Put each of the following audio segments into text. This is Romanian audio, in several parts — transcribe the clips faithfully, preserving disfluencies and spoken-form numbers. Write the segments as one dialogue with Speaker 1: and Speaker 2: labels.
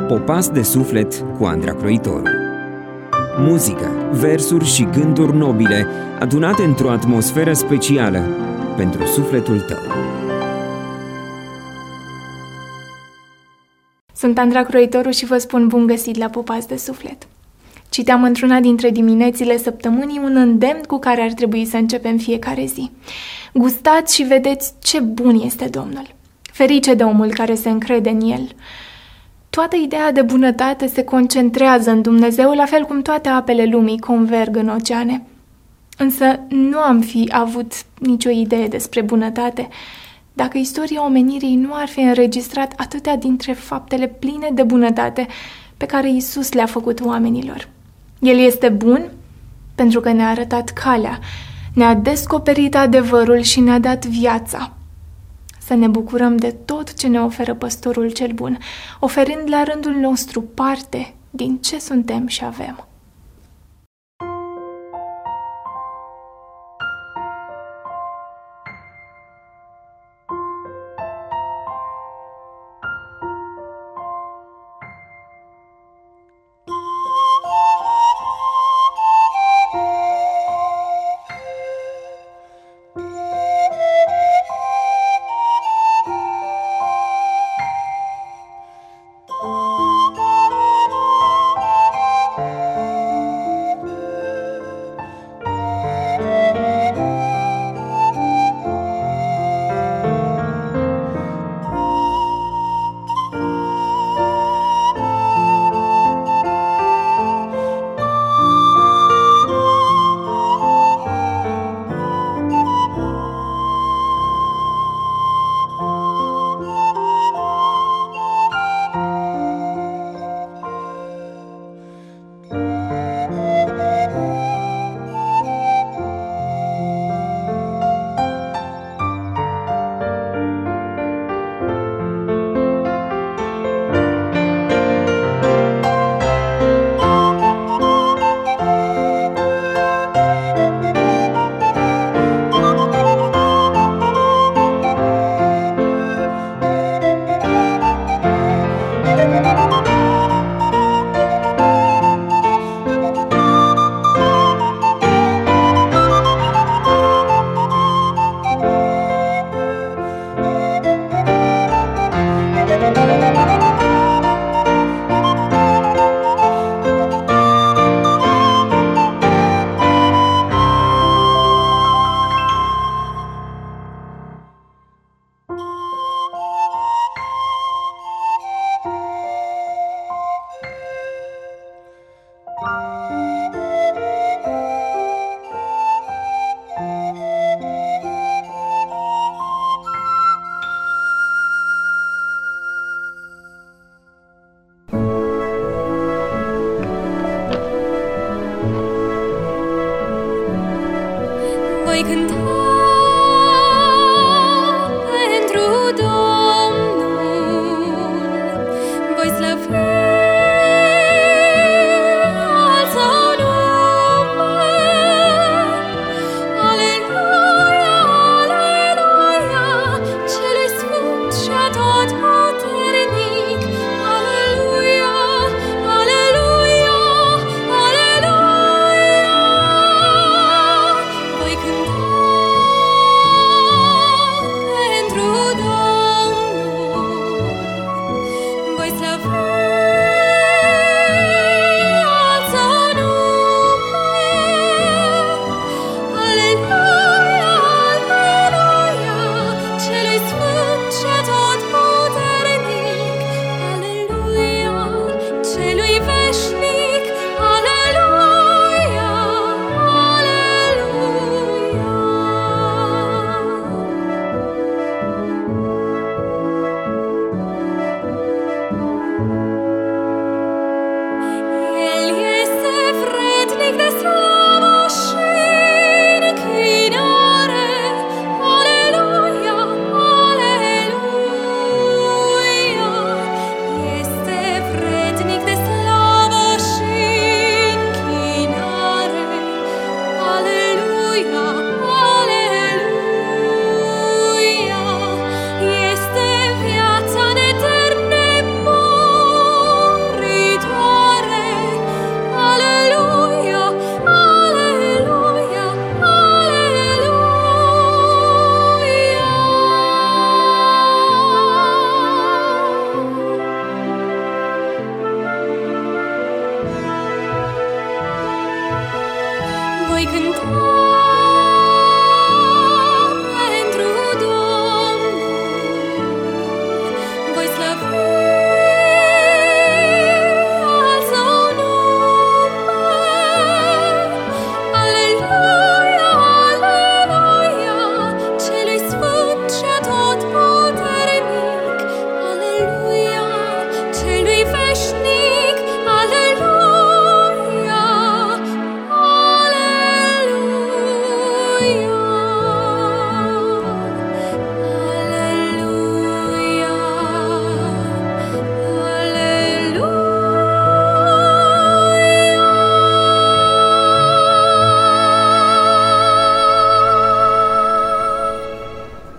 Speaker 1: Popas de suflet cu Andra Croitoru. Muzică, versuri și gânduri nobile adunate într-o atmosferă specială pentru sufletul tău.
Speaker 2: Sunt Andra Croitoru și vă spun bun găsit la Popas de suflet. Citeam într-una dintre diminețile săptămânii un îndemn cu care ar trebui să începem fiecare zi. Gustați și vedeți ce bun este Domnul. Ferice de omul care se încrede în El. Toată ideea de bunătate se concentrează în Dumnezeu, la fel cum toate apele lumii converg în oceane. Însă nu am fi avut nicio idee despre bunătate dacă istoria omenirii nu ar fi înregistrat atâtea dintre faptele pline de bunătate pe care Iisus le-a făcut oamenilor. El este bun pentru că ne-a arătat calea, ne-a descoperit adevărul și ne-a dat viața. Să ne bucurăm de tot ce ne oferă Păstorul cel Bun, oferind la rândul nostru parte din ce suntem și avem.
Speaker 3: Voi cânta pentru Domnul, voi slăvi al Său nume. Aleluia, aleluia, Celui Sfânt și Atotputernic. Aleluia, aleluia, aleluia. Voi cânta pentru Domnul, voi slăvi al Său nume. Aleluia, aleluia, Celui Sfânt și Atotputernic. Aleluia, Celui veșnic. Aleluia, aleluia. El este vrednic de slavă și închinare. Aleluia, aleluia. Este vrednic de slavă și închinare. Aleluia, aleluia. Este viața în eterne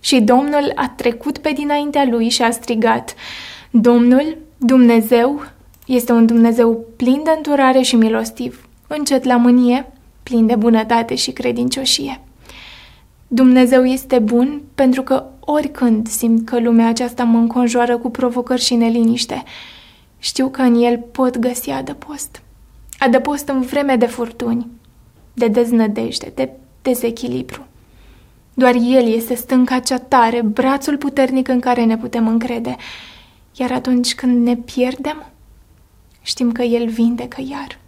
Speaker 2: Și Domnul a trecut pe dinaintea lui și a strigat: Domnul, Dumnezeu, este un Dumnezeu plin de îndurare și milostiv, încet la mânie, plin de bunătate și credincioșie. Dumnezeu este bun pentru că oricând simt că lumea aceasta mă înconjoară cu provocări și neliniște, știu că în El pot găsi adăpost. Adăpost în vreme de furtuni, de deznădejde, de dezechilibru. Doar El este stânca cea tare, brațul puternic în care ne putem încrede. Iar atunci când ne pierdem, știm că El vindecă iar.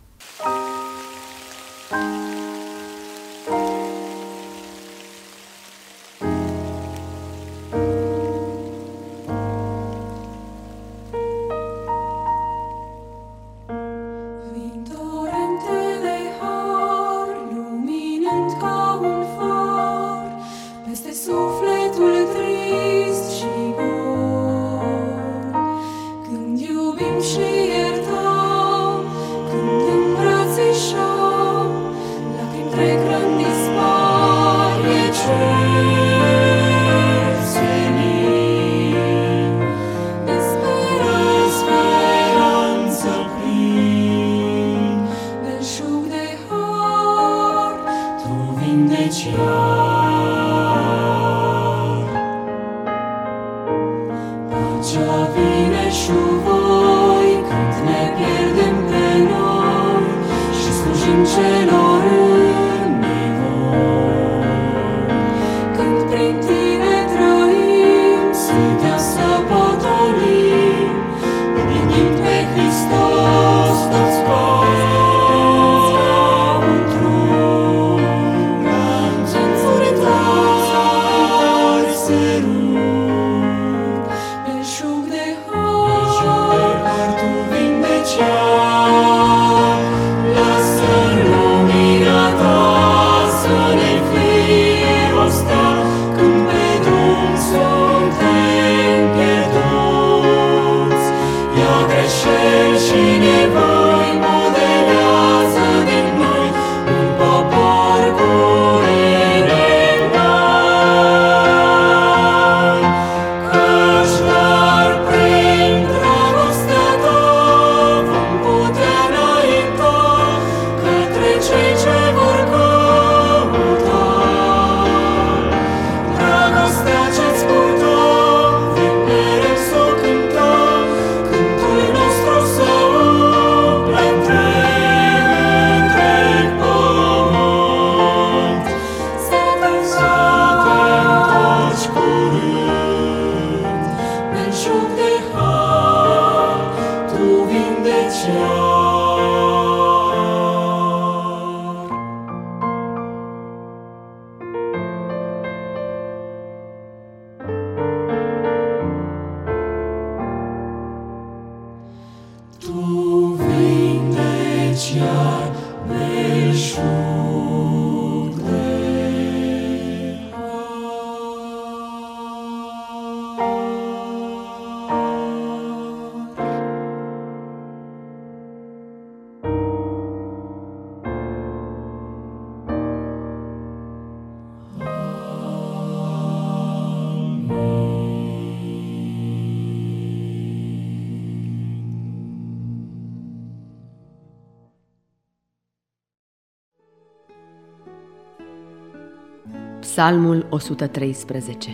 Speaker 4: Psalmul o sută treisprezece.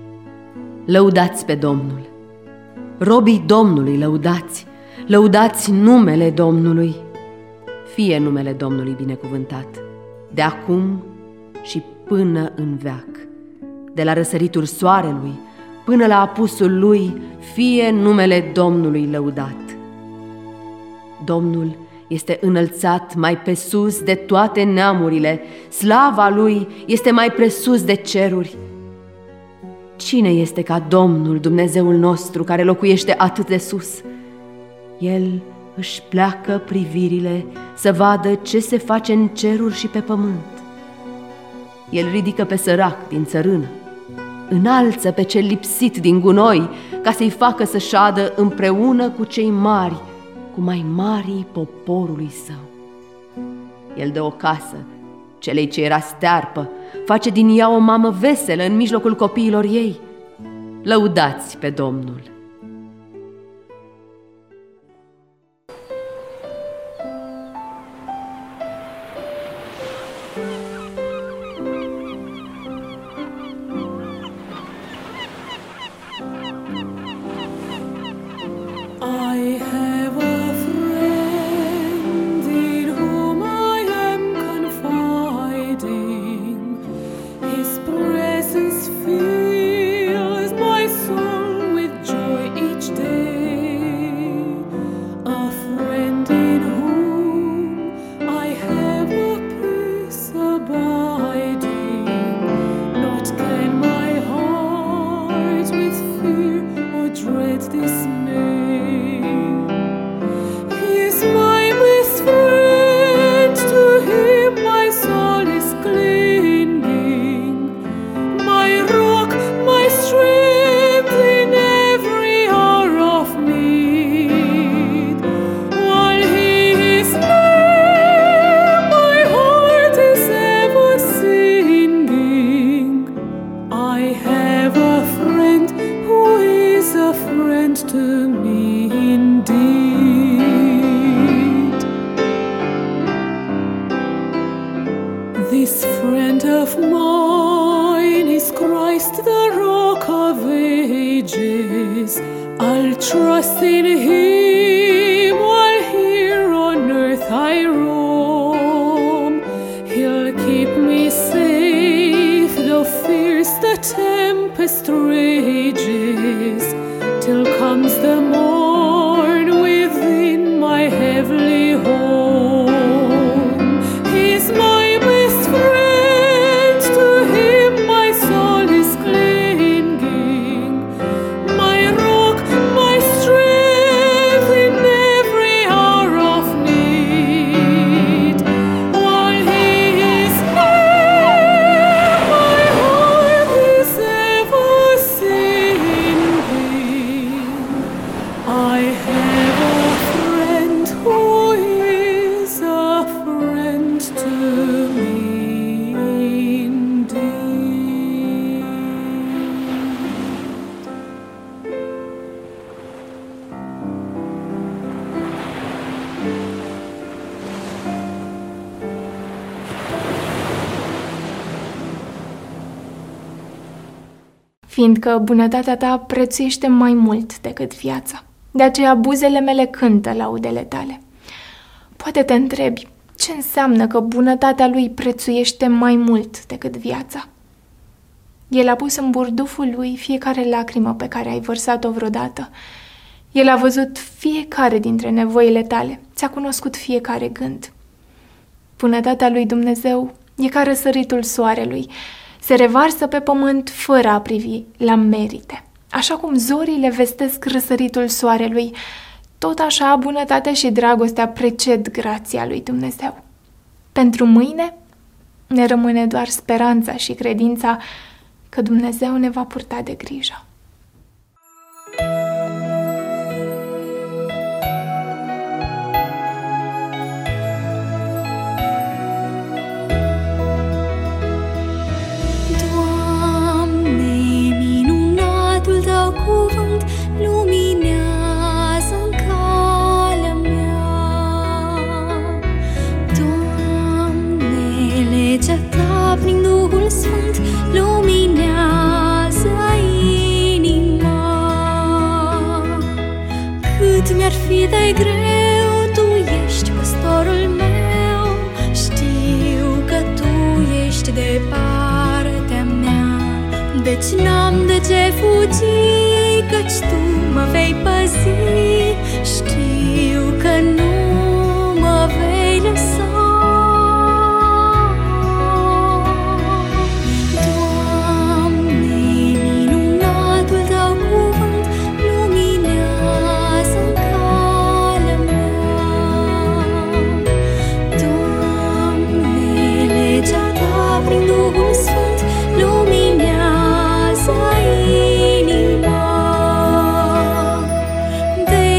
Speaker 4: Lăudați pe Domnul! Robii Domnului lăudați! Lăudați numele Domnului! Fie numele Domnului binecuvântat, de acum și până în veac. De la răsăritul soarelui până la apusul lui, fie numele Domnului lăudat. Domnul este înălțat mai pe sus de toate neamurile, slava lui este mai presus de ceruri. Cine este ca Domnul, Dumnezeul nostru, care locuiește atât de sus? El își pleacă privirile să vadă ce se face în ceruri și pe pământ. El ridică pe sărac din țărână, înalță pe cel lipsit din gunoi, ca să-i facă să șadă împreună cu cei mari, cu mai marii poporului său. El dă o casă Celei ce era stearpă, face din ea o mamă veselă în mijlocul copiilor ei. Lăudați pe Domnul!
Speaker 5: This friend of mine is Christ, the rock of ages. I'll trust in him while here on earth I roam. He'll keep me safe, though fierce the tempest rages, till comes the morn within my heavenly home. He's my
Speaker 2: fiindcă bunătatea ta prețuiește mai mult decât viața. De aceea buzele mele cântă laudele tale. Poate te întrebi, ce înseamnă că bunătatea lui prețuiește mai mult decât viața? El a pus în burduful lui fiecare lacrimă pe care ai vărsat-o vreodată. El a văzut fiecare dintre nevoile tale, ți-a cunoscut fiecare gând. Bunătatea lui Dumnezeu e ca răsăritul soarelui, se revarsă pe pământ fără a privi la merite. Așa cum zorile vestesc răsăritul soarelui, tot așa bunătatea și dragostea preced grația lui Dumnezeu. Pentru mâine ne rămâne doar speranța și credința că Dumnezeu ne va purta de grijă.
Speaker 3: Cuvânt luminează-n calea mea. Doamne, legea ta prin Duhul Sfânt luminează inima. Cât mi-ar fi de greu, Tu ești păstorul meu. Știu că Tu ești de partea mea, deci n-am de ce fugi, căci Tu mă vei păzi. Știu că nu mă vei lăsa. Doamne, minunatul Tău cuvânt luminează-n calea mea. Doamne, legea Ta prin Duhul Sfânt luminează inima. De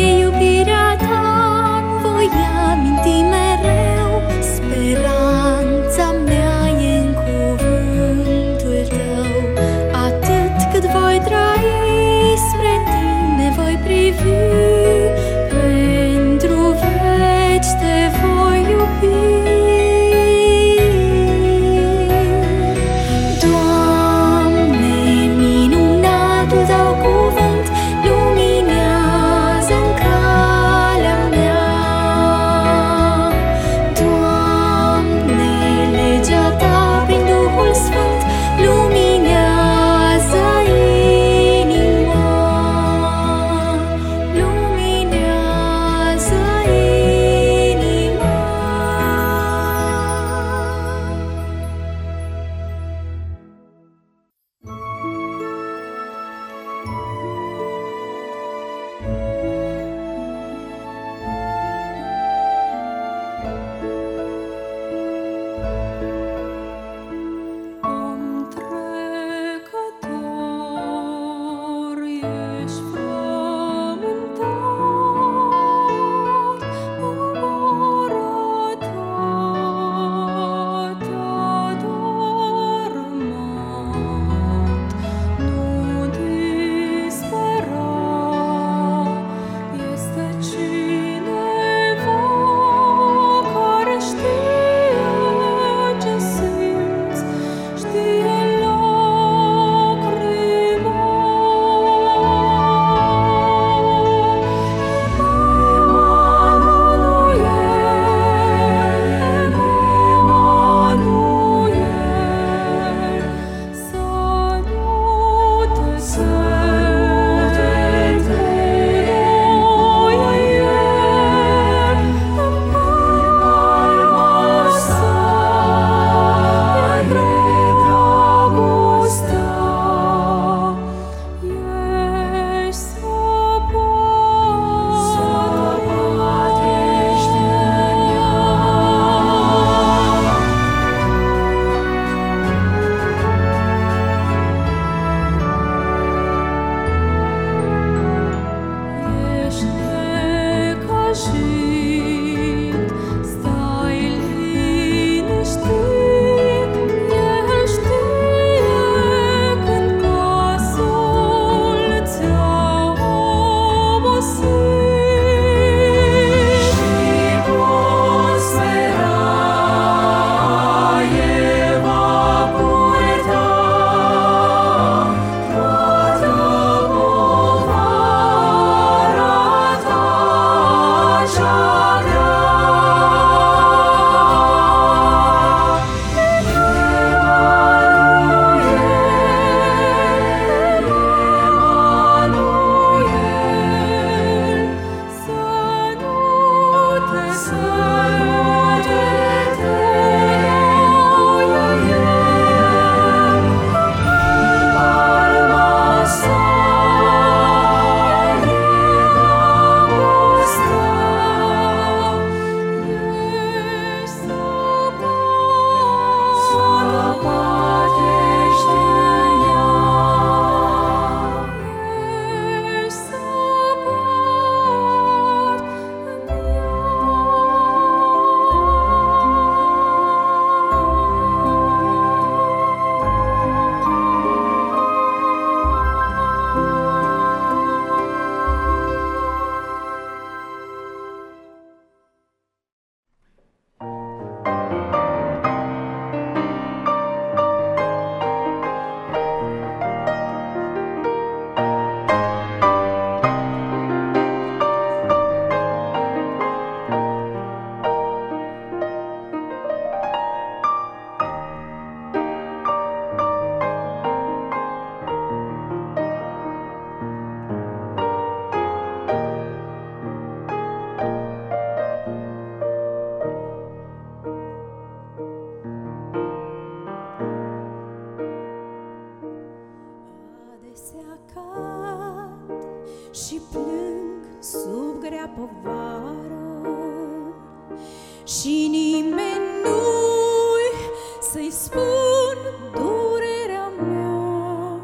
Speaker 3: și nimeni nu-i să-i spun durerea mea.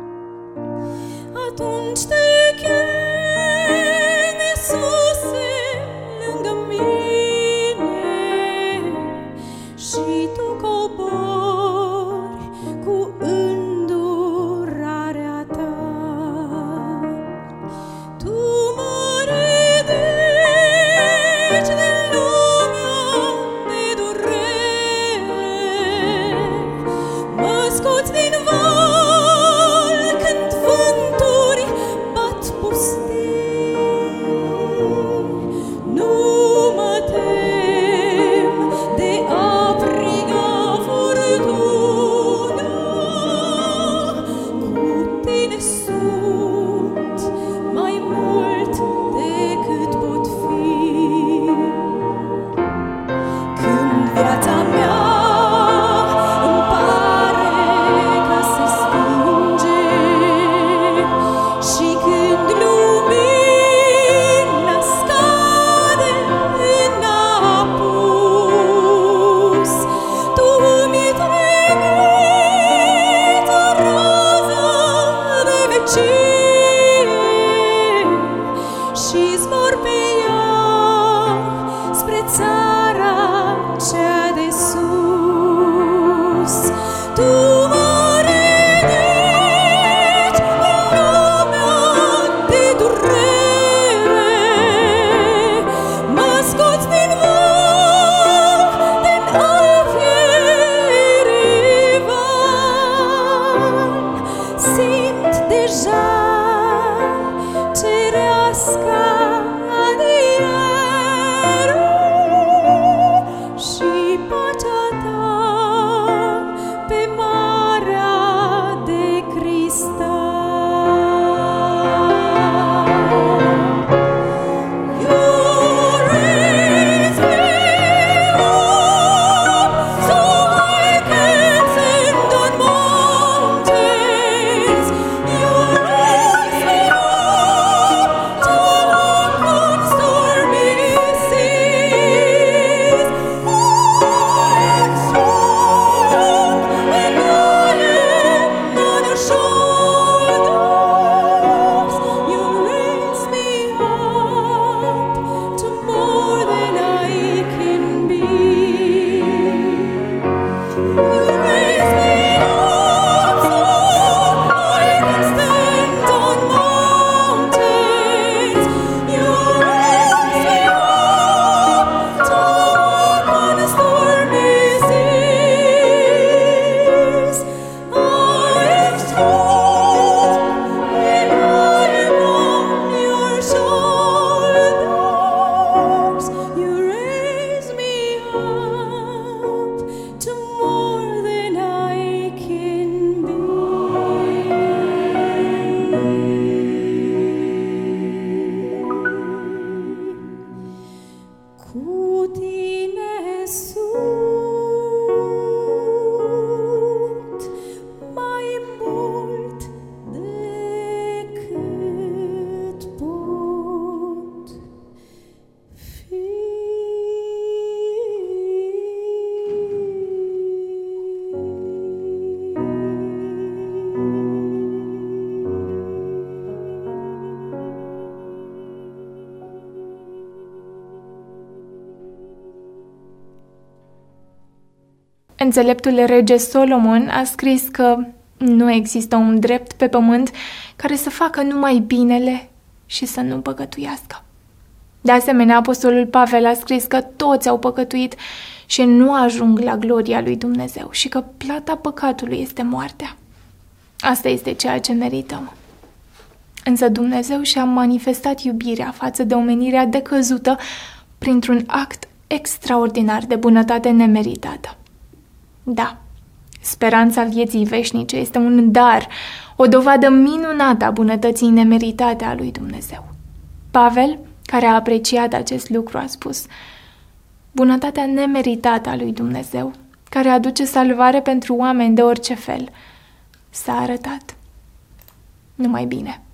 Speaker 3: Atunci te chem, Iisuse, lângă mine și tu cobori cu îndurarea ta. Tu mă ridici din lumea de durere, mă scoți din val când vânturi bat pustii. Nu mă tem de apriga furtuna, cu tine sunt mai mult decât pot fi. Când viața mea îmi pare că se stinge și când lumina scade în apus, tu mi trimiți o rază de vecie și zbor pe ea spre țara cea de sus. Tu mă ridici în lumea de durere, mă scoți din val, din al fierii van. Simt deja cerească adierul și pacea ta pe marea de cristal. You raise me up so I can stand on mountains. You raise me up to walk on stormy seas. I am strong when I am on your shoulders. You raise me up to more than I can be. You raise me up so I can stand on mountains. You raise me up to walk on stormy seas. I am strong when I am on your shoulders. You raise me up to more than I can be. Cu tine sunt mai mult decât pot fi.
Speaker 2: Înțeleptul rege Solomon a scris că nu există un drept pe pământ care să facă numai binele și să nu păcătuiască. De asemenea, apostolul Pavel a scris că toți au păcătuit și nu ajung la gloria lui Dumnezeu și că plata păcatului este moartea. Asta este ceea ce merităm. Însă Dumnezeu și-a manifestat iubirea față de omenirea decăzută printr-un act extraordinar de bunătate nemeritată. Da, speranța vieții veșnice este un dar, o dovadă minunată a bunătății nemeritate a lui Dumnezeu. Pavel, care a apreciat acest lucru, a spus: bunătatea nemeritată a lui Dumnezeu, care aduce salvare pentru oameni de orice fel, s-a arătat. Numai bine.